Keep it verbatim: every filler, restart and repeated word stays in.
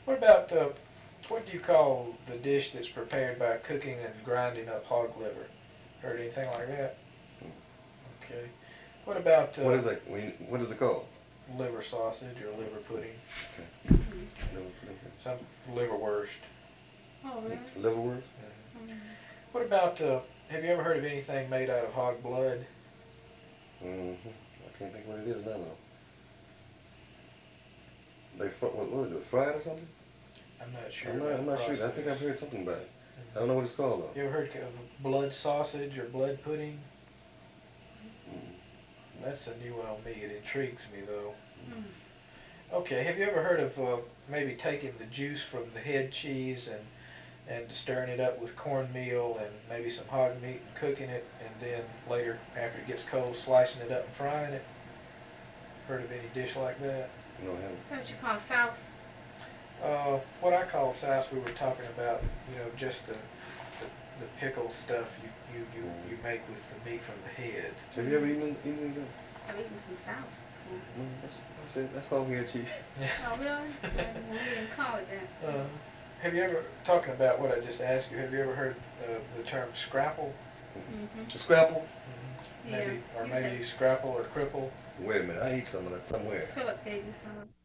What about, uh, what do you call the dish that's prepared by cooking and grinding up hog liver? Heard anything like that? Okay. What about What uh, is it? When- What is it called? liver sausage or liver pudding? Okay. Mm. Liver, Some liverwurst. Oh, really? liverwurst? Mhm. Mm. What about, uh, have you ever heard of anything made out of hog blood? Mm-hmm. I can't think what it is now though. They fr- what, what is it? Fried or something? I'm not sure I'm not. about I'm the not sure. I process. think I've heard something about it. I don't know what it's called though. You ever heard of blood sausage or blood pudding? Mm. That's a new one on me. It intrigues me though. Mm. Okay, have you ever heard of uh, maybe taking the juice from the head cheese and and stirring it up with cornmeal and maybe some hog meat and cooking it, and then later, after it gets cold, slicing it up and frying it? Heard of any dish like that? No, I haven't. What you call sauce? Uh, what I call sauce, we were talking about, you know, just the the, the pickle stuff you, you, you, you make with the meat from the head. Have you ever eaten eaten it? I've eaten some sauce before. No, that's that's it. That's hog head cheese. Oh, really? Uh, we didn't call it that. So. Uh, have you ever, talking about what I just asked you, have you ever heard uh, the term scrapple? Mm-hmm. Scrapple. Mm-hmm. Yeah. Maybe, or You maybe did. scrapple or cripple? Wait a minute. I eat some of that somewhere. Philip gave me some.